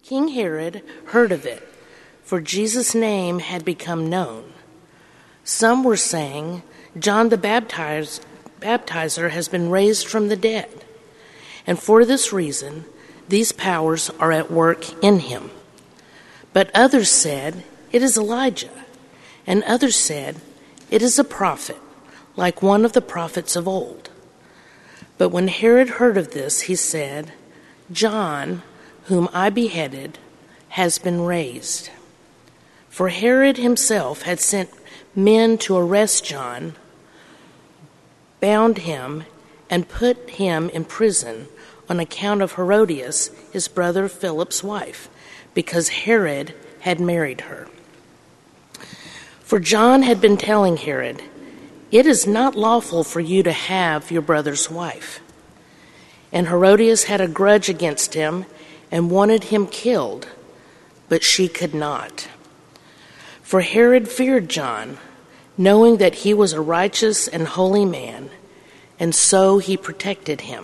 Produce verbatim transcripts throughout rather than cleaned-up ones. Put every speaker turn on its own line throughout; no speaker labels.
King Herod heard of it, for Jesus' name had become known. Some were saying, John the Baptizer, Baptizer has been raised from the dead, and for this reason these powers are at work in him. But others said, it is Elijah, and others said, it is a prophet, like one of the prophets of old. But when Herod heard of this, he said, John, whom I beheaded, has been raised. For Herod himself had sent men to arrest John, bound him, and put him in prison on account of Herodias, his brother Philip's wife, because Herod had married her. For John had been telling Herod, it is not lawful for you to have your brother's wife. And Herodias had a grudge against him and wanted him killed, but she could not. For Herod feared John, knowing that he was a righteous and holy man, and so he protected him.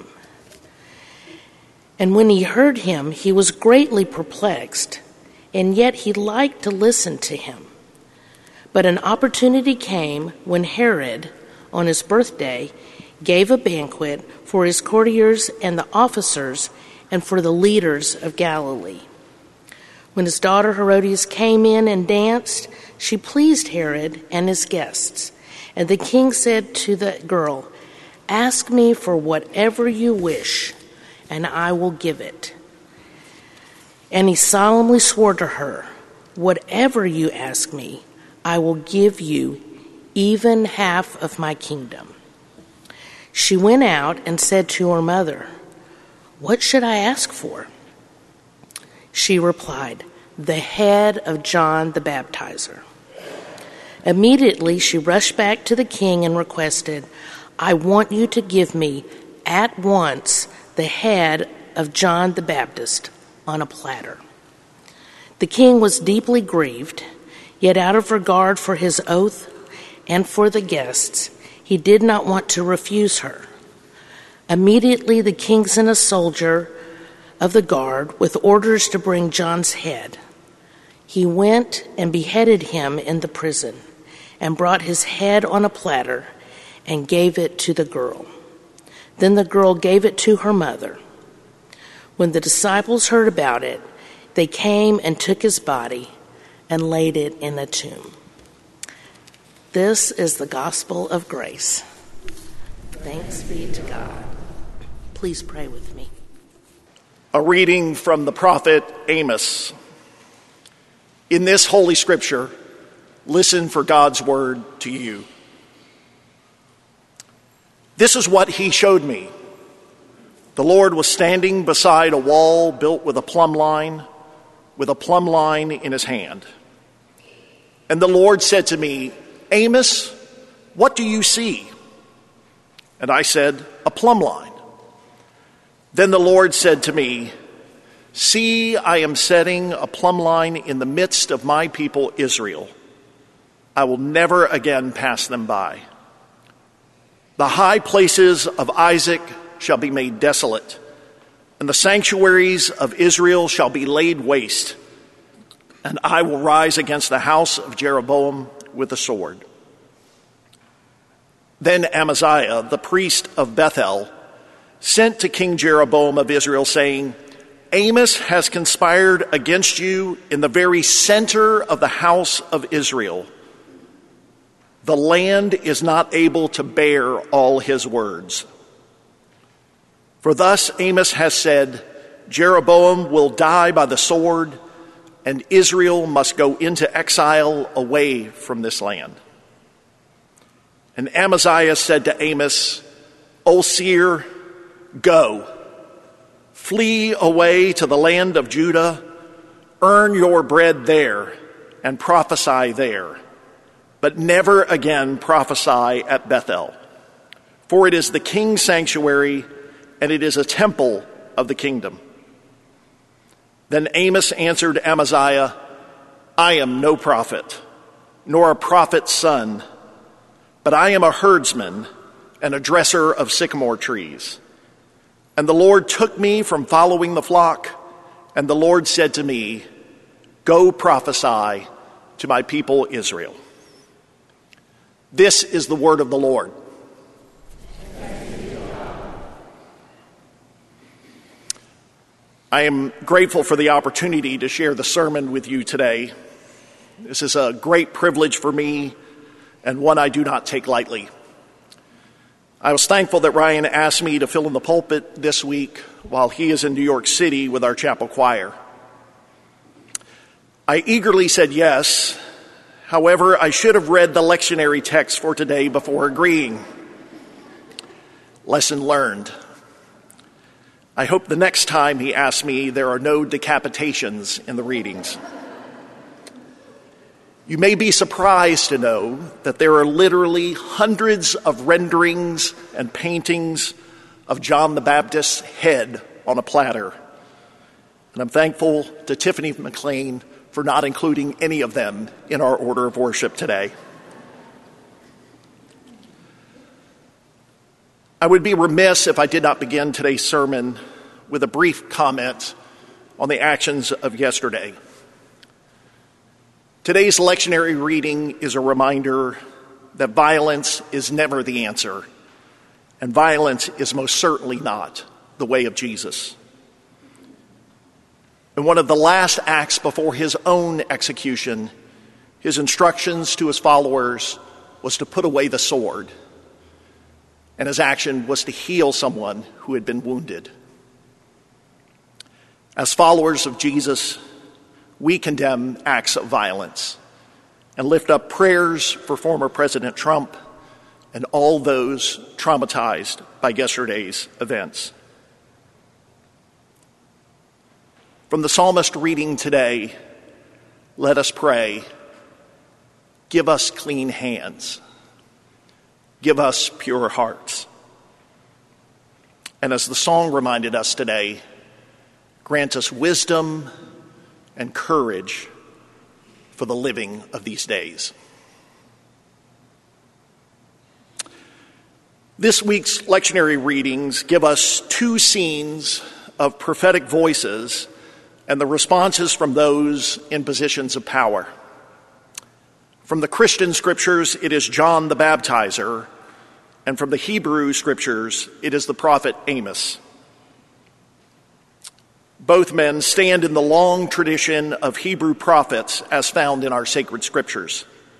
And when he heard him, he was greatly perplexed, and yet he liked to listen to him. But an opportunity came when Herod, on his birthday, gave a banquet for his courtiers and the officers and for the leaders of Galilee. When his daughter Herodias came in and danced, she pleased Herod and his guests. And the king said to the girl, ask me for whatever you wish, and I will give it. And he solemnly swore to her, whatever you ask me, I will give you even half of my kingdom. She went out and said to her mother, what should I ask for? She replied, the head of John the Baptizer. Immediately she rushed back to the king and requested, I want you to give me at once the head of John the Baptist on a platter. The king was deeply grieved, yet out of regard for his oath and for the guests, he did not want to refuse her. Immediately the king sent a soldier of the guard with orders to bring John's head. He went and beheaded him in the prison and brought his head on a platter and gave it to the girl. Then the girl gave it to her mother. When the disciples heard about it, they came and took his body and laid it in a tomb. This is the gospel of grace. Thanks be to God. Please pray with me.
A reading from the prophet Amos. In this holy scripture, listen for God's word to you. This is what he showed me. The Lord was standing beside a wall built with a plumb line, with a plumb line in his hand. And the Lord said to me, Amos, what do you see? And I said, a plumb line. Then the Lord said to me, see, I am setting a plumb line in the midst of my people Israel. I will never again pass them by. The high places of Isaac shall be made desolate, and the sanctuaries of Israel shall be laid waste. And I will rise against the house of Jeroboam with the sword. Then Amaziah, the priest of Bethel, sent to King Jeroboam of Israel, saying, Amos has conspired against you in the very center of the house of Israel. The land is not able to bear all his words. For thus Amos has said, Jeroboam will die by the sword, and Israel must go into exile away from this land. And Amaziah said to Amos, O seer, go, flee away to the land of Judah, earn your bread there, and prophesy there, but never again prophesy at Bethel. For it is the king's sanctuary, and it is a temple of the kingdom. Then Amos answered Amaziah, I am no prophet, nor a prophet's son, but I am a herdsman and a dresser of sycamore trees. And the Lord took me from following the flock And the Lord said to me, go prophesy to my people Israel. This is the word of the Lord. I am grateful for the opportunity to share the sermon with you today. This is a great privilege for me and one I do not take lightly. I was thankful that Ryan asked me to fill in the pulpit this week while he is in New York City with our chapel choir. I eagerly said yes. However, I should have read the lectionary text for today before agreeing. Lesson learned. I hope the next time he asks me, there are no decapitations in the readings. You may be surprised to know that there are literally hundreds of renderings and paintings of John the Baptist's head on a platter. And I'm thankful to Tiffany McLean for not including any of them in our order of worship today. I would be remiss if I did not begin today's sermon with a brief comment on the actions of yesterday. Today's lectionary reading is a reminder that violence is never the answer, and violence is most certainly not the way of Jesus. In one of the last acts before his own execution, his instructions to his followers was to put away the sword, and his action was to heal someone who had been wounded. As followers of Jesus, we condemn acts of violence and lift up prayers for former President Trump and all those traumatized by yesterday's events. From the psalmist reading today, let us pray, give us clean hands, give us pure hearts. And as the song reminded us today, grant us wisdom and courage for the living of these days. This week's lectionary readings give us two scenes of prophetic voices and the responses from those in positions of power. From the Christian scriptures, it is John the Baptizer, and from the Hebrew scriptures, it is the prophet Amos. Both men stand in the long tradition of Hebrew prophets as found in our sacred scriptures.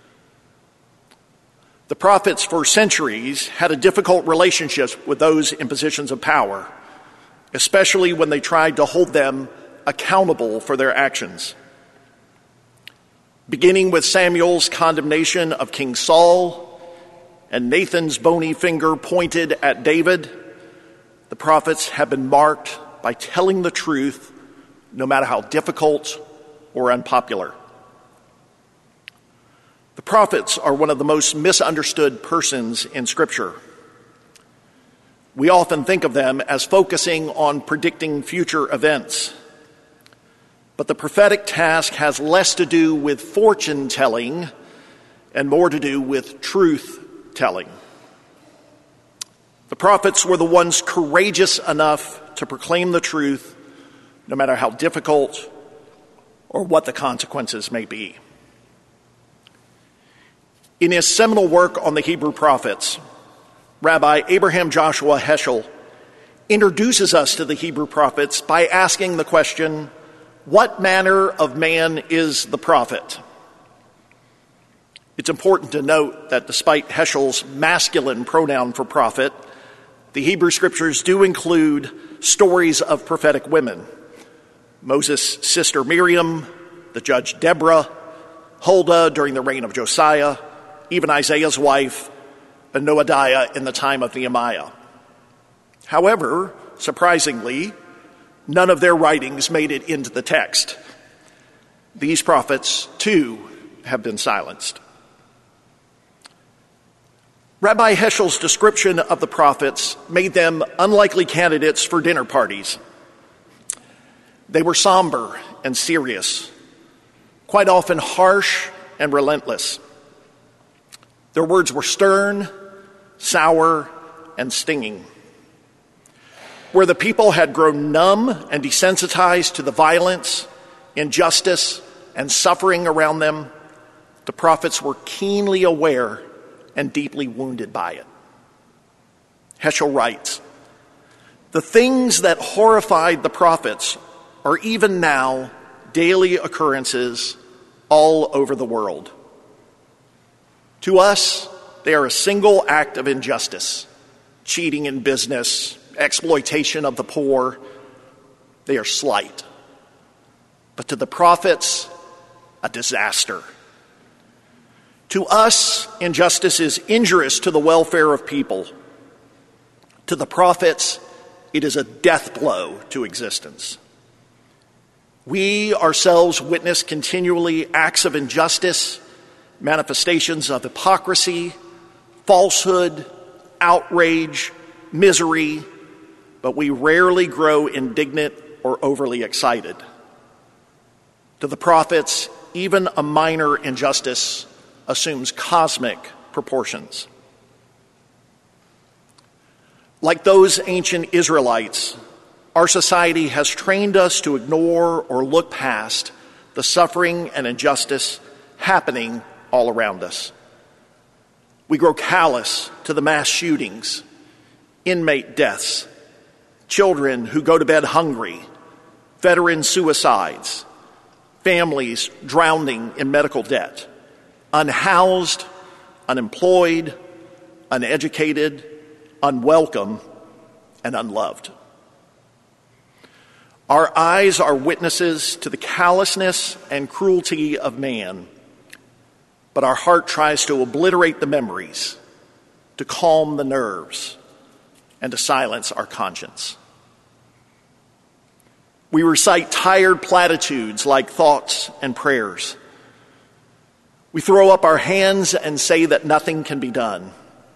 The prophets for centuries had a difficult relationship with those in positions of power, especially when they tried to hold them accountable for their actions. Beginning with Samuel's condemnation of King Saul and Nathan's bony finger pointed at David, the prophets have been marked by telling the truth, no matter how difficult or unpopular. The prophets are one of the most misunderstood persons in Scripture. We often think of them as focusing on predicting future events. But the prophetic task has less to do with fortune-telling and more to do with truth-telling. The prophets were the ones courageous enough to proclaim the truth, no matter how difficult or what the consequences may be. In his seminal work on the Hebrew prophets, Rabbi Abraham Joshua Heschel introduces us to the Hebrew prophets by asking the question, what manner of man is the prophet? It's important to note that despite Heschel's masculine pronoun for prophet, the Hebrew scriptures do include stories of prophetic women. Moses' sister Miriam, the judge Deborah, Huldah during the reign of Josiah, even Isaiah's wife, and Noadiah in the time of Nehemiah. However, surprisingly, none of their writings made it into the text. These prophets, too, have been silenced. Rabbi Heschel's description of the prophets made them unlikely candidates for dinner parties. They were somber and serious, quite often harsh and relentless. Their words were stern, sour, and stinging. where the people had grown numb and desensitized to the violence, injustice, and suffering around them, the prophets were keenly aware and deeply wounded by it. Heschel writes, "The things that horrified the prophets are even now daily occurrences all over the world. To us, they are a single act of injustice, cheating in business, exploitation of the poor. They are slight. But to the prophets, a disaster. To us, injustice is injurious to the welfare of people. To the prophets, it is a death blow to existence. We ourselves witness continually acts of injustice, manifestations of hypocrisy, falsehood, outrage, misery, but we rarely grow indignant or overly excited. To the prophets, even a minor injustice assumes cosmic proportions. Like those ancient Israelites, our society has trained us to ignore or look past the suffering and injustice happening all around us. We grow callous to the mass shootings, inmate deaths, children who go to bed hungry, veteran suicides, families drowning in medical debt, unhoused, unemployed, uneducated, unwelcome, and unloved. Our eyes are witnesses to the callousness and cruelty of man, but our heart tries to obliterate the memories, to calm the nerves, and to silence our conscience. We recite tired platitudes like thoughts and prayers. We throw up our hands and say that nothing can be done.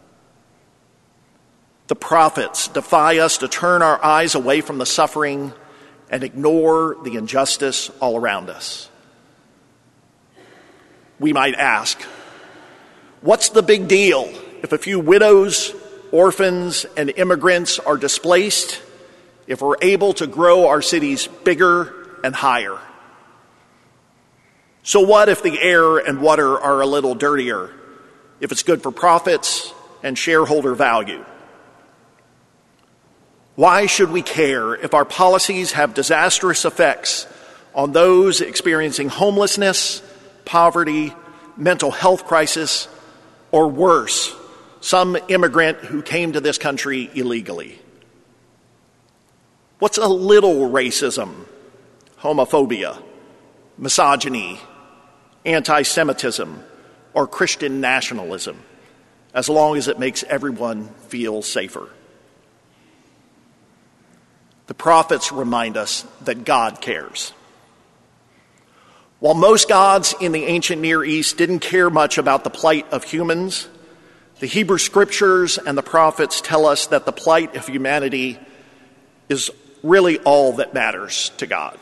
The prophets defy us to turn our eyes away from the suffering and ignore the injustice all around us. We might ask, what's the big deal if a few widows, orphans, and immigrants are displaced, if we're able to grow our cities bigger and higher? So what if the air and water are a little dirtier, if it's good for profits and shareholder value? Why should we care if our policies have disastrous effects on those experiencing homelessness, poverty, mental health crisis, or worse, some immigrant who came to this country illegally? What's a little racism, homophobia, misogyny, anti-Semitism, or Christian nationalism, as long as it makes everyone feel safer? The prophets remind us that God cares. While most gods in the ancient Near East didn't care much about the plight of humans, the Hebrew Scriptures and the prophets tell us that the plight of humanity is really all that matters to God.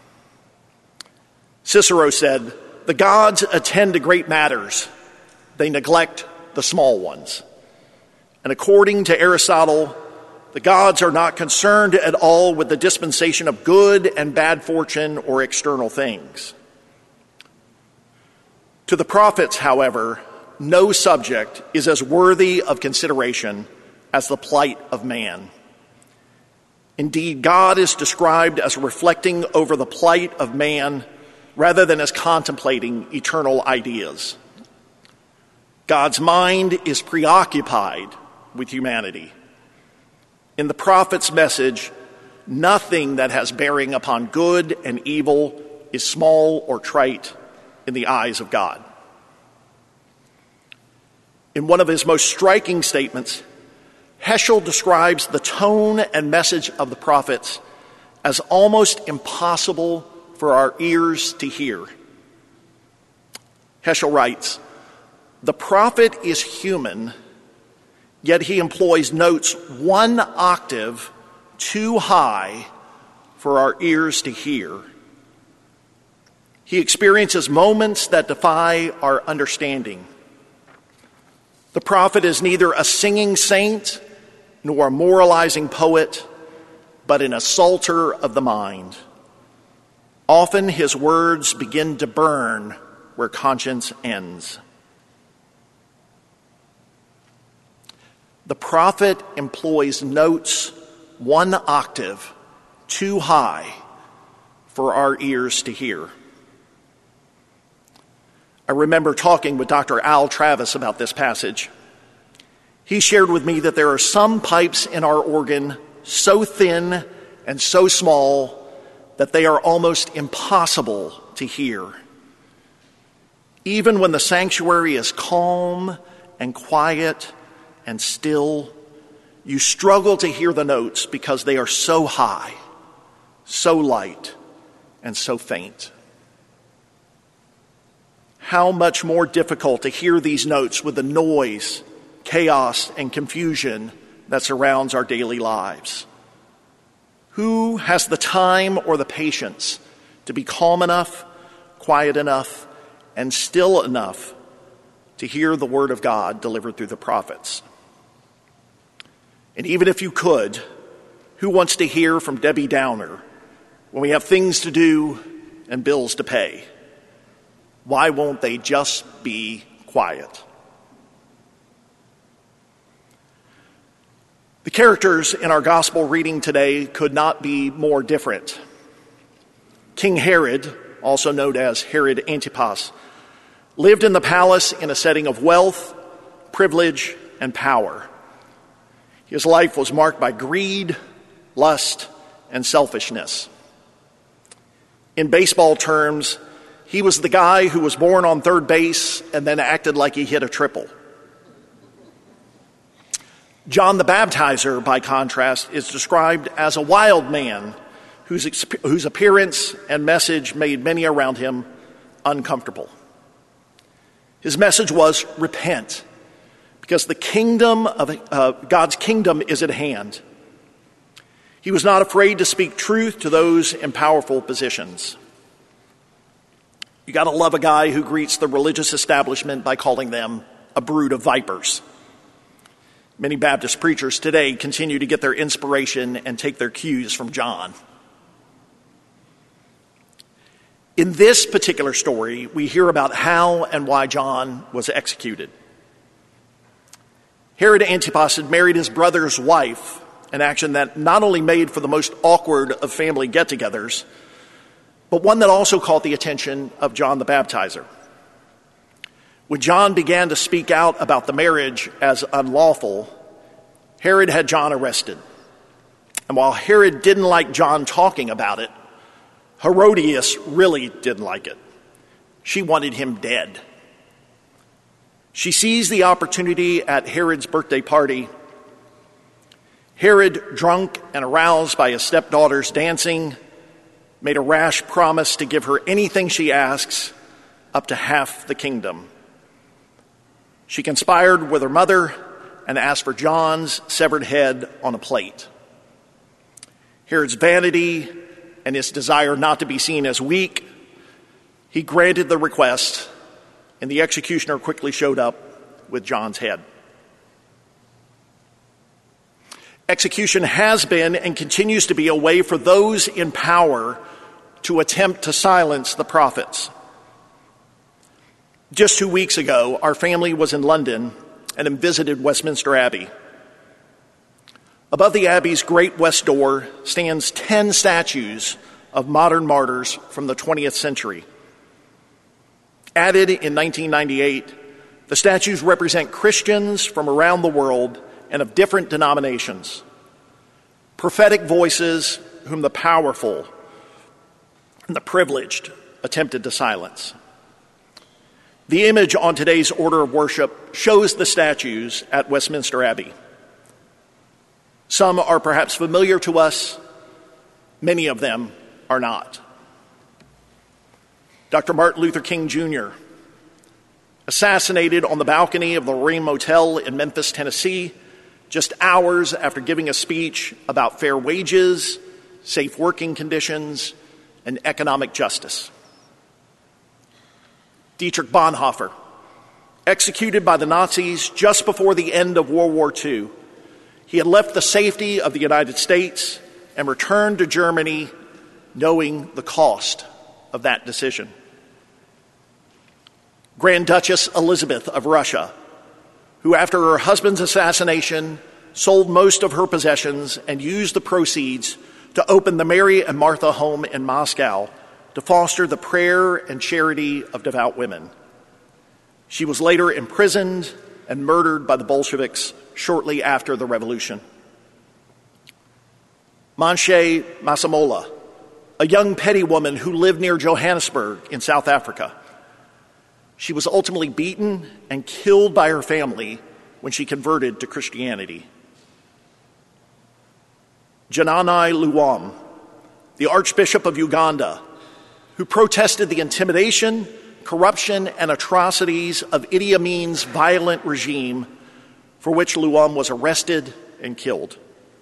Cicero said, "The gods attend to great matters, they neglect the small ones." And according to Aristotle, the gods are not concerned at all with the dispensation of good and bad fortune or external things. To the prophets, however, no subject is as worthy of consideration as the plight of man. Indeed, God is described as reflecting over the plight of man rather than as contemplating eternal ideas. God's mind is preoccupied with humanity. In the prophet's message, nothing that has bearing upon good and evil is small or trite in the eyes of God. In one of his most striking statements, Heschel describes the tone and message of the prophets as almost impossible for our ears to hear. Heschel writes, "The prophet is human, yet he employs notes one octave too high for our ears to hear. He experiences moments that defy our understanding. The prophet is neither a singing saint nor a moralizing poet, but an assaulter of the mind. Often his words begin to burn where conscience ends. The prophet employs notes one octave too high for our ears to hear. I remember talking with Doctor Al Travis about this passage. He shared with me that there are some pipes in our organ so thin and so small that they are almost impossible to hear. Even when the sanctuary is calm and quiet and still, you struggle to hear the notes because they are so high, so light, and so faint. How much more difficult to hear these notes with the noise, chaos, and confusion that surrounds our daily lives. Who has the time or the patience to be calm enough, quiet enough, and still enough to hear the word of God delivered through the prophets? And even if you could, who wants to hear from Debbie Downer when we have things to do and bills to pay? Why won't they just be quiet? The characters in our gospel reading today could not be more different. King Herod, also known as Herod Antipas, lived in the palace in a setting of wealth, privilege, and power. His life was marked by greed, lust, and selfishness. In baseball terms, he was the guy who was born on third base and then acted like he hit a triple. John the Baptizer, by contrast, is described as a wild man whose, exp- whose appearance and message made many around him uncomfortable. His message was, repent, because the kingdom of uh, God's kingdom is at hand. He was not afraid to speak truth to those in powerful positions. You got to love a guy who greets the religious establishment by calling them a brood of vipers. Many Baptist preachers today continue to get their inspiration and take their cues from John. In this particular story, we hear about how and why John was executed. Herod Antipas had married his brother's wife, an action that not only made for the most awkward of family get-togethers, but one that also caught the attention of John the Baptizer. When John began to speak out about the marriage as unlawful, Herod had John arrested. And while Herod didn't like John talking about it, Herodias really didn't like it. She wanted him dead. She seized the opportunity at Herod's birthday party. Herod, drunk and aroused by his stepdaughter's dancing, made a rash promise to give her anything she asks, up to half the kingdom. She conspired with her mother and asked for John's severed head on a plate. Herod's vanity and his desire not to be seen as weak, he granted the request, and the executioner quickly showed up with John's head. Execution has been and continues to be a way for those in power to attempt to silence the prophets. Just two weeks ago, our family was in London and visited Westminster Abbey. Above the Abbey's great west door stands ten statues of modern martyrs from the twentieth century. Added in nineteen ninety-eight, the statues represent Christians from around the world and of different denominations, prophetic voices whom the powerful and the privileged attempted to silence. The image on today's order of worship shows the statues at Westminster Abbey. Some are perhaps familiar to us, many of them are not. Doctor Martin Luther King Junior, assassinated on the balcony of the Lorraine Motel in Memphis, Tennessee, just hours after giving a speech about fair wages, safe working conditions, and economic justice. Dietrich Bonhoeffer, executed by the Nazis just before the end of World War Two. He had left the safety of the United States, and returned to Germany knowing the cost of that decision. Grand Duchess Elizabeth of Russia, who after her husband's assassination sold most of her possessions and used the proceeds to open the Mary and Martha Home in Moscow to foster the prayer and charity of devout women. She was later imprisoned and murdered by the Bolsheviks shortly after the revolution. Manche Masamola, a young petty woman who lived near Johannesburg in South Africa. She was ultimately beaten and killed by her family when she converted to Christianity. Janani Luwum, the Archbishop of Uganda, who protested the intimidation, corruption, and atrocities of Idi Amin's violent regime, for which Luwum was arrested and killed.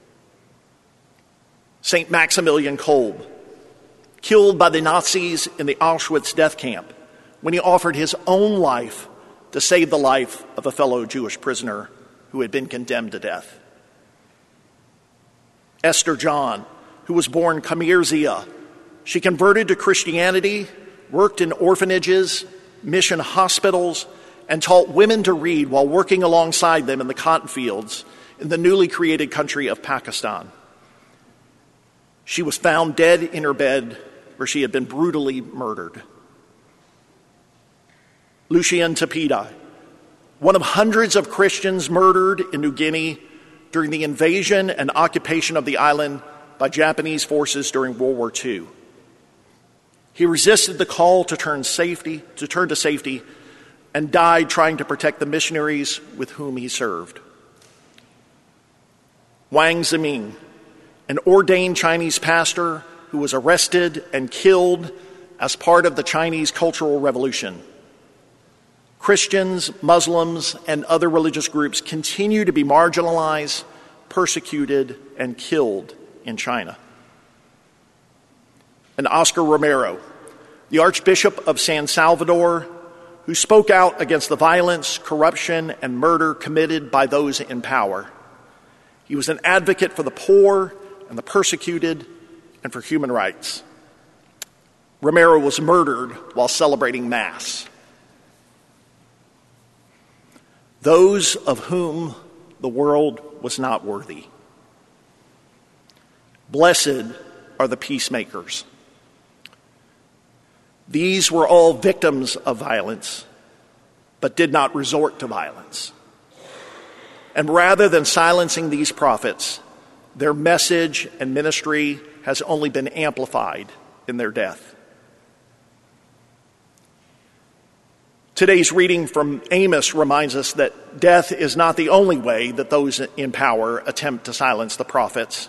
Saint Maximilian Kolbe, killed by the Nazis in the Auschwitz death camp when he offered his own life to save the life of a fellow Jewish prisoner who had been condemned to death. Esther John, who was born Kamir Zia, she converted to Christianity, worked in orphanages, mission hospitals, and taught women to read while working alongside them in the cotton fields in the newly created country of Pakistan. She was found dead in her bed where she had been brutally murdered. Lucien Tapida, one of hundreds of Christians murdered in New Guinea during the invasion and occupation of the island by Japanese forces during World War Two. He resisted the call to turn safety, to turn to safety, and died trying to protect the missionaries with whom he served. Wang Ziming, an ordained Chinese pastor who was arrested and killed as part of the Chinese Cultural Revolution. Christians, Muslims, and other religious groups continue to be marginalized, persecuted, and killed in China. And Oscar Romero, the Archbishop of San Salvador, who spoke out against the violence, corruption, and murder committed by those in power. He was an advocate for the poor and the persecuted and for human rights. Romero was murdered while celebrating Mass. Those of whom the world was not worthy. Blessed are the peacemakers. These were all victims of violence, but did not resort to violence. And rather than silencing these prophets, their message and ministry has only been amplified in their death. Today's reading from Amos reminds us that death is not the only way that those in power attempt to silence the prophets.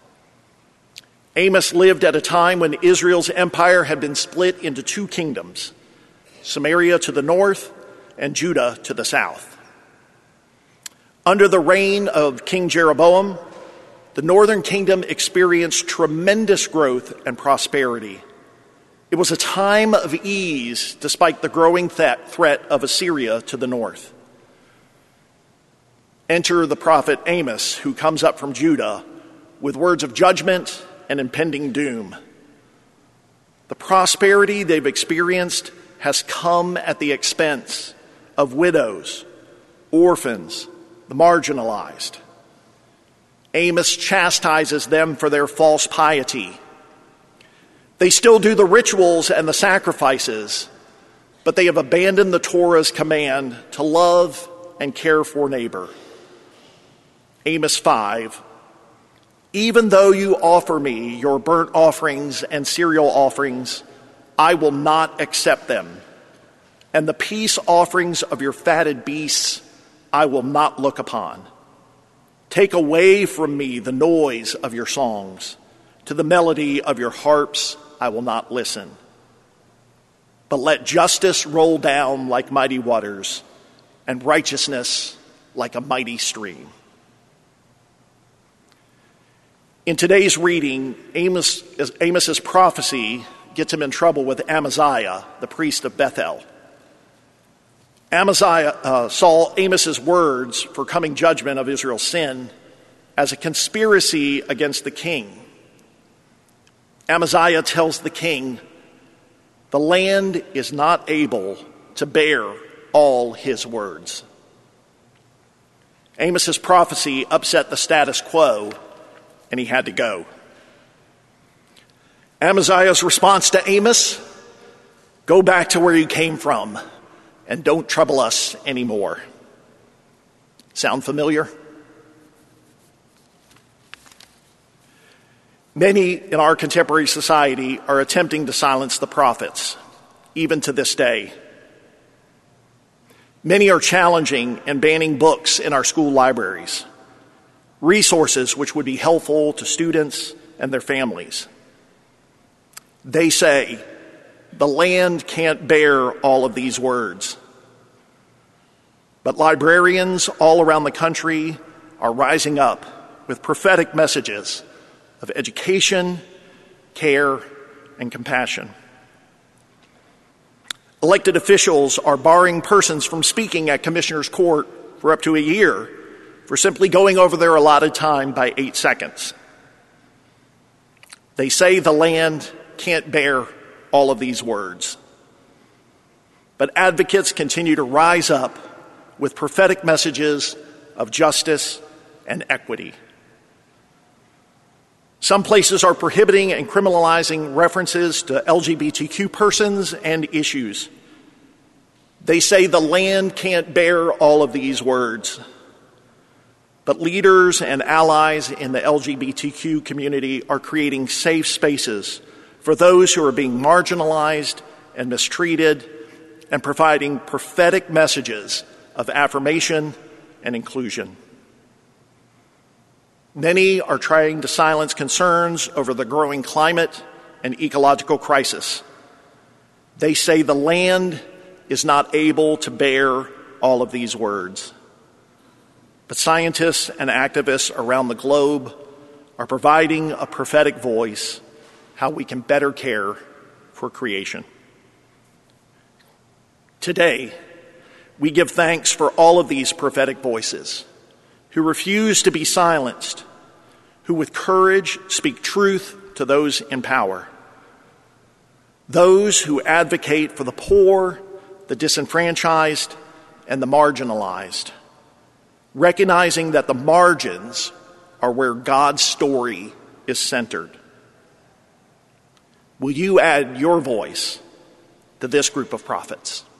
Amos lived at a time when Israel's empire had been split into two kingdoms, Samaria to the north and Judah to the south. Under the reign of King Jeroboam, the northern kingdom experienced tremendous growth and prosperity. It was a time of ease despite the growing th- threat of Assyria to the north. Enter the prophet Amos, who comes up from Judah with words of judgment and impending doom. The prosperity they've experienced has come at the expense of widows, orphans, the marginalized. Amos chastises them for their false piety. They still do the rituals and the sacrifices, but they have abandoned the Torah's command to love and care for neighbor. Amos five, even though you offer me your burnt offerings and cereal offerings, I will not accept them. And the peace offerings of your fatted beasts, I will not look upon. Take away from me the noise of your songs. To the melody of your harps, I will not listen. But let justice roll down like mighty waters, and righteousness like a mighty stream. In today's reading, Amos, Amos's prophecy gets him in trouble with Amaziah, the priest of Bethel. Amaziah uh, saw Amos's words for coming judgment of Israel's sin as a conspiracy against the king, Amaziah tells the king, the land is not able to bear all his words. Amos's prophecy upset the status quo, and he had to go. Amaziah's response to Amos, go back to where you came from and don't trouble us anymore. Sound familiar? Many in our contemporary society are attempting to silence the prophets, even to this day. Many are challenging and banning books in our school libraries, resources which would be helpful to students and their families. They say, the land can't bear all of these words. But librarians all around the country are rising up with prophetic messages of education, care, and compassion. Elected officials are barring persons from speaking at Commissioner's Court for up to a year for simply going over their allotted time by eight seconds. They say the land can't bear all of these words. But advocates continue to rise up with prophetic messages of justice and equity. Some places are prohibiting and criminalizing references to L G B T Q persons and issues. They say the land can't bear all of these words. But leaders and allies in the L G B T Q community are creating safe spaces for those who are being marginalized and mistreated, and providing prophetic messages of affirmation and inclusion. Many are trying to silence concerns over the growing climate and ecological crisis. They say the land is not able to bear all of these words. But scientists and activists around the globe are providing a prophetic voice how we can better care for creation. Today, we give thanks for all of these prophetic voices who refuse to be silenced, who with courage speak truth to those in power, those who advocate for the poor, the disenfranchised, and the marginalized, recognizing that the margins are where God's story is centered. Will you add your voice to this group of prophets?